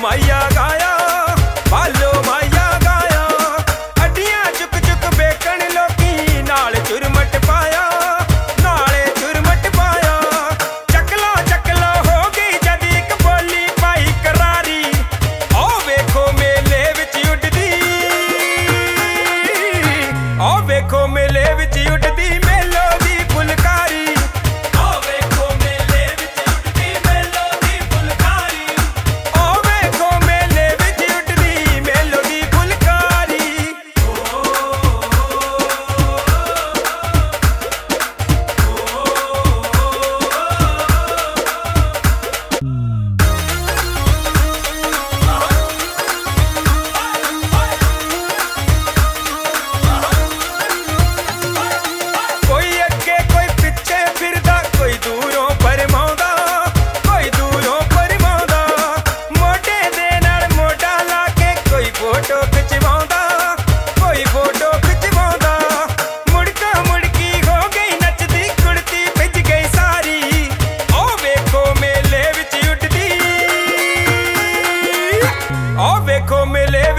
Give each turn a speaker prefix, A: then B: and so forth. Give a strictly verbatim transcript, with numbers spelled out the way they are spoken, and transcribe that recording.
A: माइया गाया, बालो माइया गाया। अड्डियां चुक चुक बेकन लोकी, नाल चुरमट पाया, नाले चुरमट पाया। चकलो चकलो हो गई जद इक बोली पाई करारी। ओ वेखो मेले विच उडदी, ओ वेखो मेले विच उडदी मेलो दी फुलकारी। ओ वेखो मेले विच उडदी मेलो दी फुलकारी। ओ वेखो मेले विच उडदी मेलो दी फुलकारी। कोई अगे कोई पिछे फिरदा, कोई दूरों परमाउंदा, कोई दूरों परमाउंदा। मोढे दे नाल मोढा ला के कोई फोटो खिचवाउंदा, कोई फोटो खिचवाउंदा। मुड़का मुड़की हो गई नचदी, कुड़ती भिज गई सारी। ओ वेखो मेले विच उडदी, ओ वेखो मेले